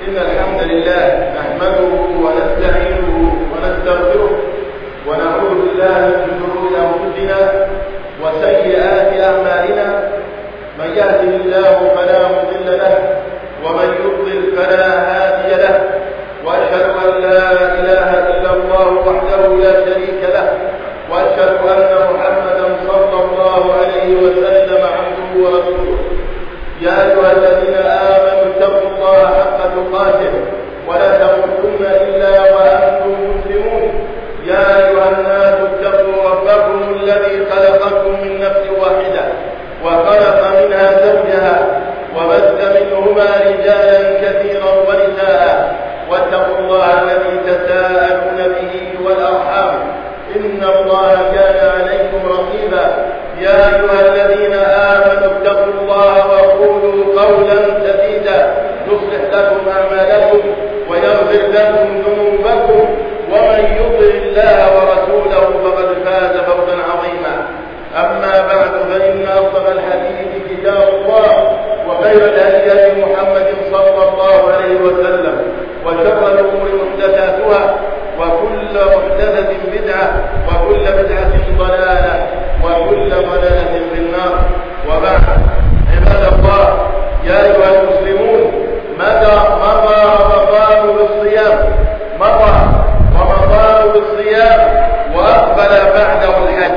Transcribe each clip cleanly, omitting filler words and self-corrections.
إن الحمد لله نحمده ونستعينه ونستغفره ونعوذ بالله من شرور أنفسنا وسيئات أعمالنا. من يهده الله فلا مضل له ومن يضلل فلا هادي له، وأشهد أن لا إله إلا الله وحده لا شريك له، وأشهد أن محمدا صلى الله عليه وسلم عبده ورسوله. يا أيها الذين آمنوا اتقوا الله حق تقاته ولا تموتن إلا وأنتم مسلمون. يا أيها الناس اتقوا ربكم الذي خلقكم من نفس واحدة وخلق منها زوجها وبث منهما رجالا كثيرا ونساء، واتقوا الله الذي تساءلون به والأرحام إن الله كان عليكم رقيبا. يا أيها الذين آمنوا اتقوا الله وقولوا قولا سديدا يصلح لكم أعمالكم ويغفر لكم ذنوبكم، ومن يطع الله ورسوله فقد فاز فوزا عظيما. أما بعد، فإن أصدق الحديث كتاب الله، وخير الهدي محمد صلى الله عليه وسلم، وشر الأمور محدثاتها، وكل محدثة بدعة، وكل بدعة ضلالة، وكل ضلالة في النار. وبعد، عباد الله، يا أيها المسلمون، مضى رمضان بالصيام وأقبل بعده الحج.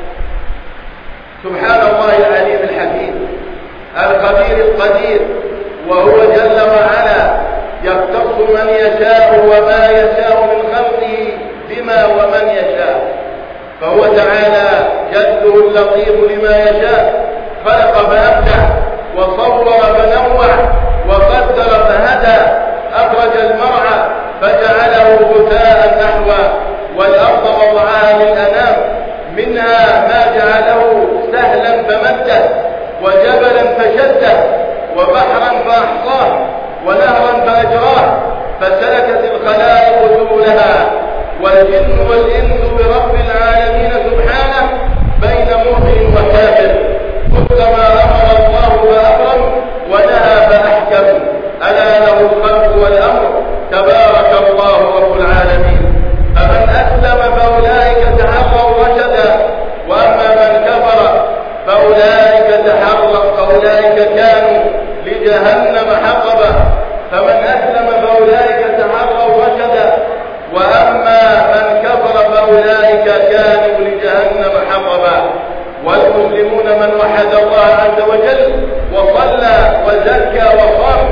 سبحان الله العليم الحكيم الخبير القدير، وهو جل وعلا يختص من يشاء وما يشاء من خلقه بما ومن يشاء، فهو تعالى جده اللطيف لما يشاء. خلق فأبدع، وصور فنوع، وقدر فهدى، أخرج المرعى فجعله غثاء نحوا، والأرض وضعها للأنام، منها ما جعله سهلا فمده، وجبلا فشده، وبحرا فأحصاه، ونهرا فأجراه، فسلكت الخلائق سبلها، والجن والإنس برب العالمين سبحانه بين مؤمن وكافر، كلما أمر الله فأكرم ونهى فأحكم، ألا له الخلق والأمر، تبارك الله رب العالمين. فمن أسلم فأولئك تحروا رشدا، وأما من كفر فأولئك كانوا لجهنم حطبا. فمن أسلم فأولئك تحروا رشدا، وأما من كفر فأولئك كانوا لجهنم حطبا. والمسلمون من وحد الله عز وجل وصلى وزكى وصام،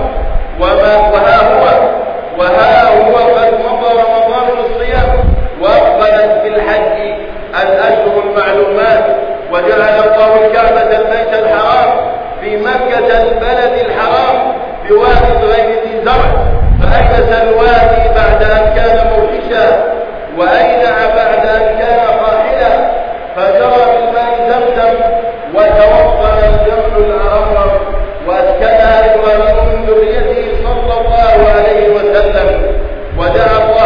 وها هو قد مضى رمضان الصيام، وأقبلت بالحج الأشهر المعلومات، وجعل الله الكعبة البيت الحرام في مكة البلد الحرام بواد غير ذي زرع، فأينس الوادي بعد أن كان موحشا، وأينع بعد أن كان قاحلا، فجرى بالماء زمزم، وتوطن الجبل الأرمر، وأسكنها إبراهيم من ذريته صلى الله عليه وسلم، ودعا الله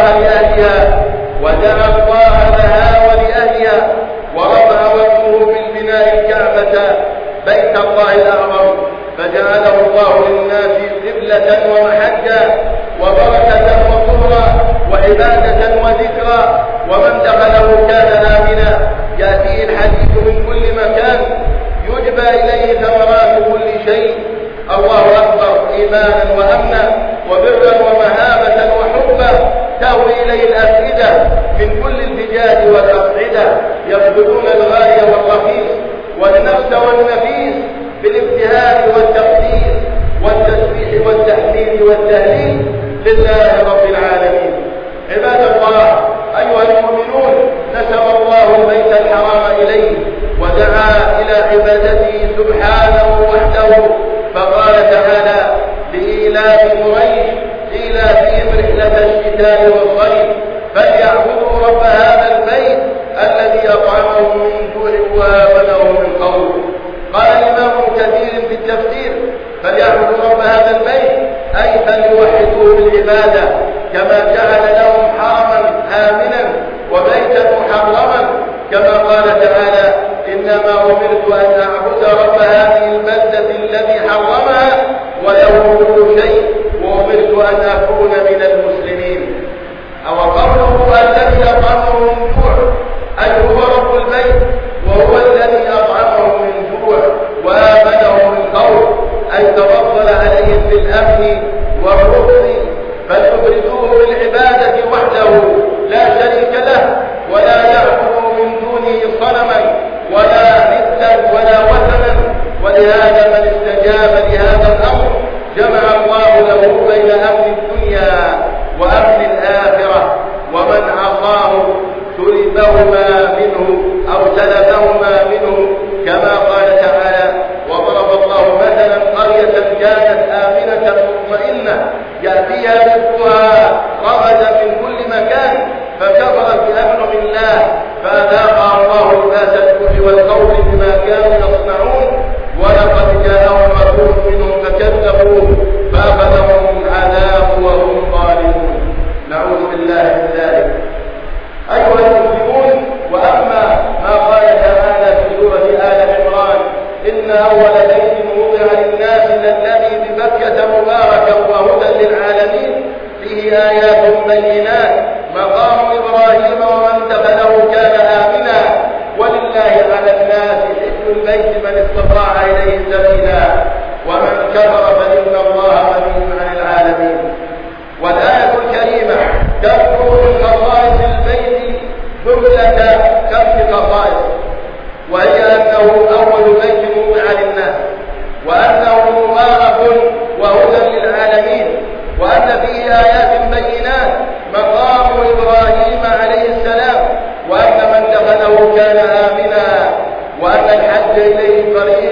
لها ولأهلها، ورفع وجهه بالبناء الكعبة بيت الله الأعظم، فجعله الله للناس قبلة ومحجا وبركة وطهرا وعبادة وذكرا، ومن دخله كان آمنا، يأتيه الحديث من كل مكان، يجبى إليه ثمرات كل شيء. الله أكبر إيمانا وأمنا وبرا ومهابة وحبا، تهوي إليه الأفئدة من كل الفجاج والأقعدة، يبذلون الغاية والرخيص والنفس والنفيس بالابتهال والتقدير والتسبيح والتحميد والتهليل لله رب العالمين. عباد الله، أيها المؤمنون، نسب الله البيت الحرام إليه ودعا إلى عبادته سبحانه وحده، فقال تعالى: لإيلاف قريش إيلافهم رحلة الشتاء والصيف فليعبدوا رب هذا البيت الذي أطعمهم من جوع وآمنهم من خوف. قال الإمام كثير في التفسير: فليعبدوا رب هذا البيت أي فليوحدوه بالعبادة، كما جعل لهم حرما آمنا وبيتا محرما، كما قال تعالى: إنما أمرت أن أعبد رب هذه البلدة الذي حرمها وله كل شيء، وأمرت أن بين أمن الدنيا وأمن الآخرة، ومن عصاه سلبهما منه أو سلبهما منه، كما قال تعالى: وضرب الله مثلا قرية كانت آمنة مطمئنة يأتيها رزقها رغدا من كل مكان فكفرت بأنعم الله فأذاقها الله لباس الجوع والخوف بما كانوا يصنعون، ولقد جاءهم رسول منهم فكذبوه فأخذهم العذاب وهم ظالمون. نعوذ بالله من ذلك. أيها المسلمون، وأما ما قال تعالى في سورة آل عمران: إن أول بيت وضع للناس للذي ببكة مباركا وهدى للعالمين فيه آيات بينات مقام إبراهيم ومن دخله كان آمنا ولله على الناس حج البيت من استطاع إليه سبيلا ومن كفر فإن الله غني عن العالمين. والآية الكريمة تذكر من خصائص البيت جملة 5 خصائص، وهي أنه أول بيت وضع للناس، وأنه مبارك وهدى للعالمين، وأن فيه آيات بينات مقام إبراهيم عليه السلام، وأن من دخله كان آمنا، وأن الحج إليه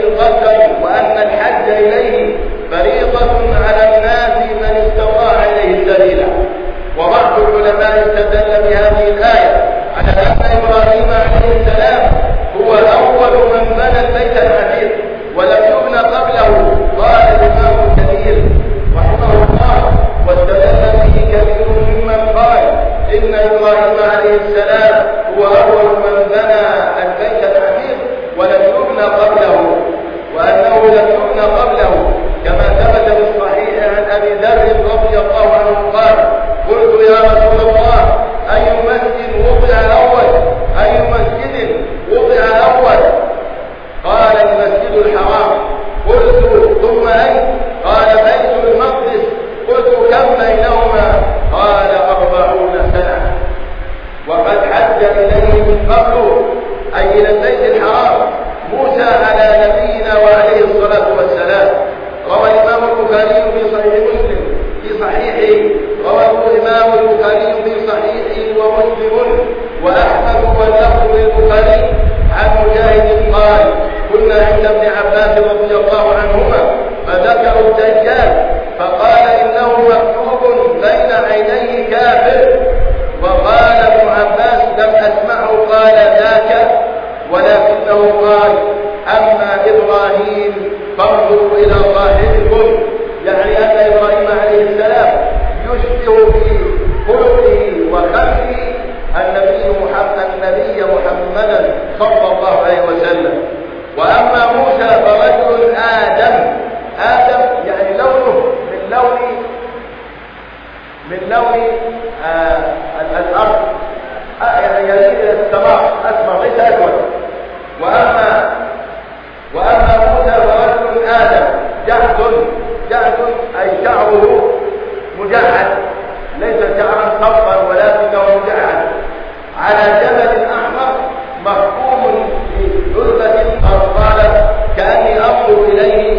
فريضة على الناس من استطاع إليه سبيلا. وبعض العلماء استدل بهذه الآية على أن إبراهيم عليه السلام هو أول من بنى البيت العتيق ولم يبنى قبله. قال الإمام الكبير رحمه الله، واستدل به كثير ممن قال إن إبراهيم عليه السلام هو أول من بنى البيت العتيق ولم يبنى قبله، وأنه لم يبنى قبله، كما ثبت في الصحيح عن أبي ذر رضي الله عنه قال: قلت يا رسول الله أي مسجد وضع أول؟ قال: المسجد الحرام. قلت: ثم أي؟ قال: بيت المقدس. قلت: كم بينهما؟ قال: 40 سنة. وقد حج إليه من قبل، أي إلى البيت الحرام، موسى على نبينا وعليه الصلاة والسلام. روى الإمام البخاري في صحيح مسلم في صحيحه، ومسلم وأحمد واللفظ للبخاري عن مجاهد قال: كنا عند ابن عباس رضي الله عنهما فذكروا الدجال فقال: إنه مكتوب بين عينيه كافر. وقال ابن عباس: لم أسمعه قال ذاك، ولكنه قال: أما إبراهيم فانظروا إلى صاحبكم، يعني أن إبراهيم عليه السلام يشبه في خلقه وخلقه النبي محمدا صلى الله عليه وسلم. وأما موسى فرجل آدم يعني لونه من لون الأرض، يعني يزيد السماء أسمر ليس أسود. وأما موسى فرجل آدم جعد أي شعره مجعد، ليس شعرا صفا ولكنه مجعد، على جبل أحمر محكوم بذرة أرطالة، كأني أنظر إليه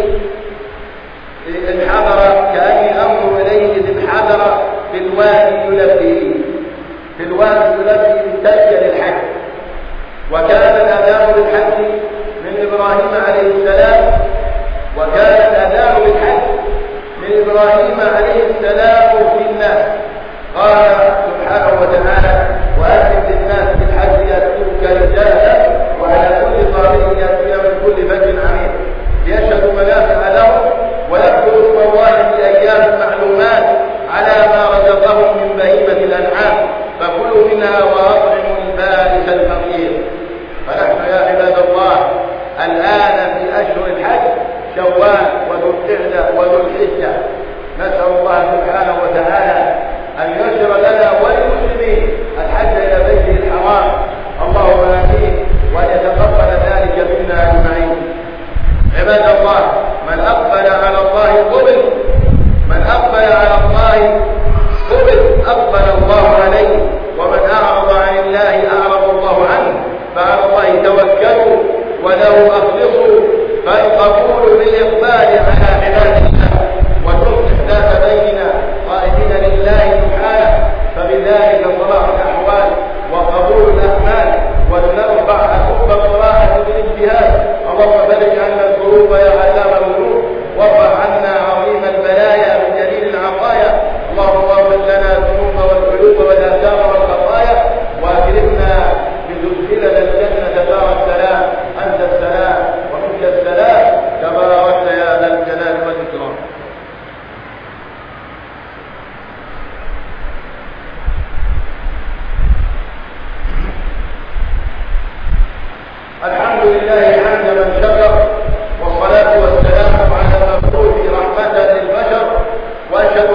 إذ انحدر في الوادي يلبي بالتلبية للحج. وكان الأذان بالحج من إبراهيم عليه السلام، في الناس. قال سبحانه وتعالى: وأذن للناس بالحج يأتوك رجالا وعلى كل ضامر يأتون من كل فج عميق ليشهدوا منافع لهم ويذكروا اسم الله في أيام معلومات على ما رزقهم من بهيمة الأنعام فكلوا منها وأطعموا البائس الفقير. فنحن يا عباد الله الآن في أشهر الحج، شوال وذو القعدة وذو الحجة، نسأل الله سبحانه وتعالى أن ييسر لنا وللمسلمين الحج إلى بيته الحرام، اللهم آمين، وأن يتقبل ذلك منا أجمعين. عباد الله، من أقبل على الله قبل، أقبل الله عليه، ومن أعرض عن الله أعرض الله عنه. فعلى الله توكلوا وله أخلصوا، فالقبول بالإقبال على عباد الله وتصلح ذات بيننا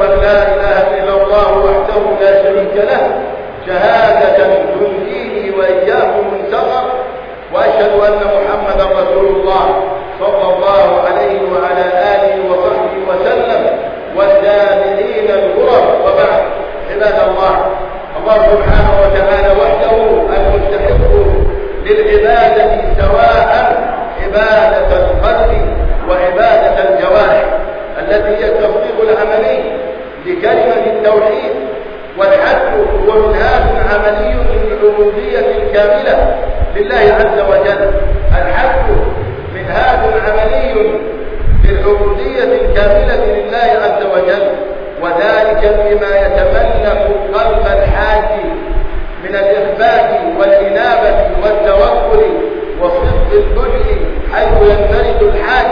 أن لا إله إلا الله وحده لا شريك له شهادة تنجيني وإياكم من سقر، وأشهد أن محمدا رسول الله صلى الله عليه وعلى آله وصحبه وسلم والسامعين الغرر. وبعد، عباد الله، الله سبحانه وتعالى وحده المستحق للعبادة سواء عبادة القلب وعبادة الجوارح التي هي التصديق العملي لكلمة التوحيد، والحج هو منهاج عملي للعبودية الكاملة لله عز وجل. الحج منهاج عملي للعبودية الكاملة لله عز وجل، وذلك بما يتملك قلب الحاج من الإخبات والإنابة والتوكل وصدق الدعاء، حيث ينفرد الحاج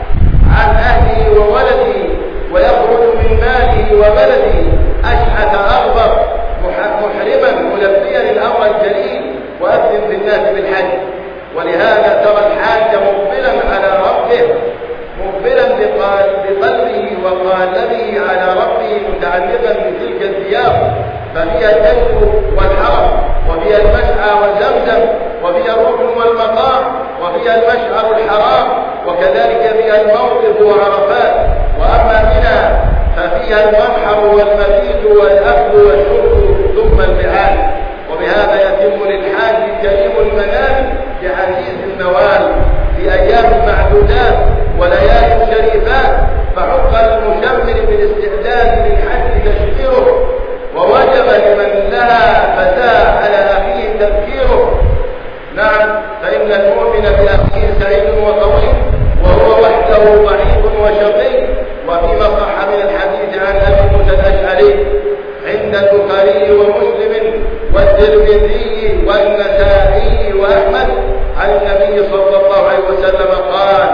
عن أهله وولده ويخرج من ماله وبلده أشعث أغبر محرما ملبيا الأمر الجليل وأذن بالناس بالحج. ولهذا ترى الحاج مقبلا على ربه، مقبلا بقلبه وقالبه على ربه متعلقا بتلك الثياب، ففيها الحج والحرم، وفيها المسعى والزمزم، وفيها الركن والمقام، وفيها المشعر الحرام، وكذلك فيها الموقف وعرفات. وأما منى ففيها المنحر والمبيت والأكل والشرب ثم الفعال. وبهذا يتم للحاج كريم المنال بعزيز النوال في أيام معدودات وليالي شريفات، فحق المشمر بالاستعداد للحج تشكيره، ووجب لمن لها فتاة على أخيه تذكيره. نعم، فإن المؤمن بأخيه سعيد وطويل، وهو وحده ضعيف وشقي. وفيما صح من الحديث عن أبي موسى الأشعري عند البخاري ومسلم والترمذي والنسائي وأحمد عن النبي صلى الله عليه وسلم قال: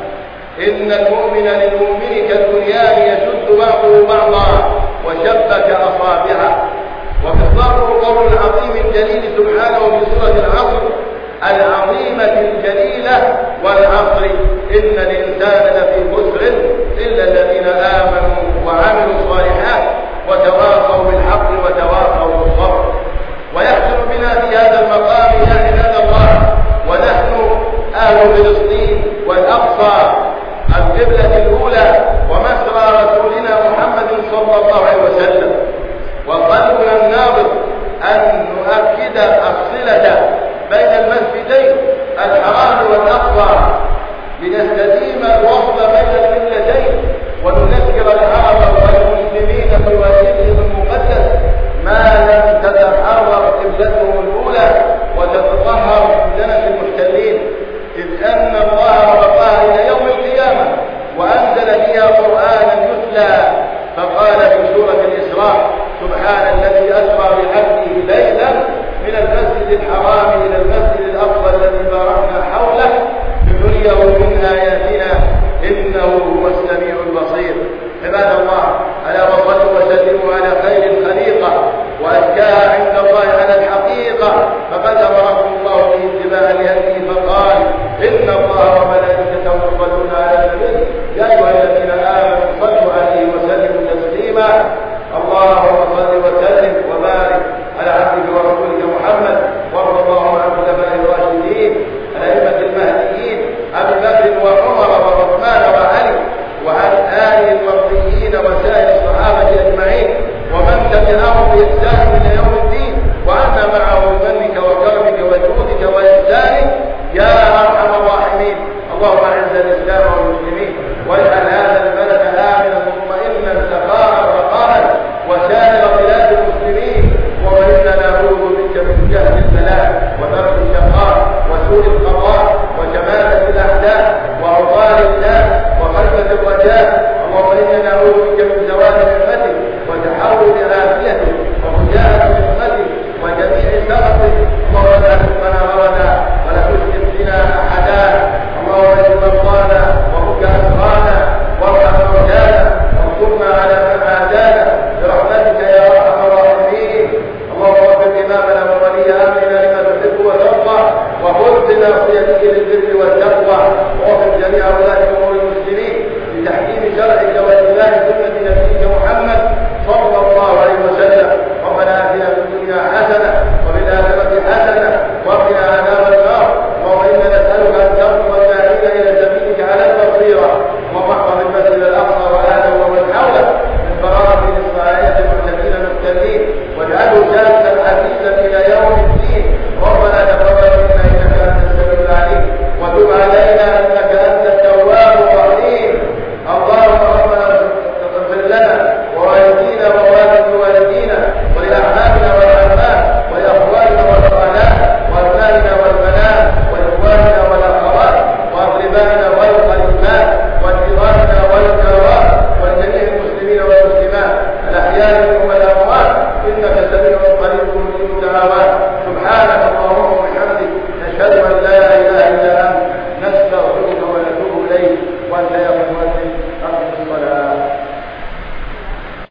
إن المؤمن للمؤمن كالبنيان يشد بعضه بعضا وشبك أصابعه. ومصداقه قول العظيم الجليل سبحانه في سورة العصر العظيمة الجليلة: والعصر إن الإنسان لفي خسر إلا الذين آمنوا وعملوا الصالحات وتواصوا بالحق وتواصوا بالصبر. ويحصل بنا في هذا المقام يا عباد الله، ونحن أهل فلسطين والأقصى القبلة الأولى ومسرى رسولنا محمد صلى الله عليه وسلم، وقلبنا النابض أن نؤكد الصلة بين المسجدين الحرام والأقصى لنستديم الوصل بين القبلتين، ونذكر العرب والمسلمين في واجبهم المقدس ما لم تتحرر قبلتهم الأولى وتتطهر من دنس المحتلين، إذ أن الله رفعها إلى يوم القيامة وأنزل فيها قرآنا يتلى، فقال في سورة الإسراء: سبحان الذي أسرى بعبده ليلا من المسجد الحرام إلى المسجد الأقصى الذي باركنا حوله لنريه من آياتنا إنه هو السميع البصير. عباد الله، ألا وصلوا وسلموا على خير الخليقة وأزكاها عند الله على الحقيقة، فقد أمركم الله باتباع الهدي فقال: إن الله وملائكته يصلون على النبي يا أيها الذين آمنوا صلوا عليه وسلموا تسليما. اللهم صل وسلم وبارك على عبدك ورسولك محمد، وارض اللهم عن الخلفاء الراشدين الأئمة المهديين أبي بكر وعمر وعثمان وعلي، وعن آله المرضيين وسائر الصحابة أجمعين، ومن تبعهم بإحسان إلى يوم الدين، وعنا معهم بمنك وكرمك وجودك وإحسانك يا أرحم الراحمين. اللهم أعز الإسلام والمسلمين، واجعل هذا البلد آمنا مطمئنا سخاء رخاء، وسائر بلاد المسلمين. وإنا نعوذ بك من جهل البلاء وترك الشقاء وسوء القضاء وشماتة الأعداء وعطال الناس وخلفة الرجاء. اللهم إنا نعوذ بك من زوال نعمتك وتحول عافيتك وفجاءة نقمتك وجميع سخطك. اللهم لا تسقنا غردا ولا تسقط بنا أحدا. اللهم اشف مرضانا وفك أسرانا السماوات. سبحانك اللهم وبحمدك، نشهد أن لا إله إلا أنت، نستغفرك ونتوب إليك، وأنت يا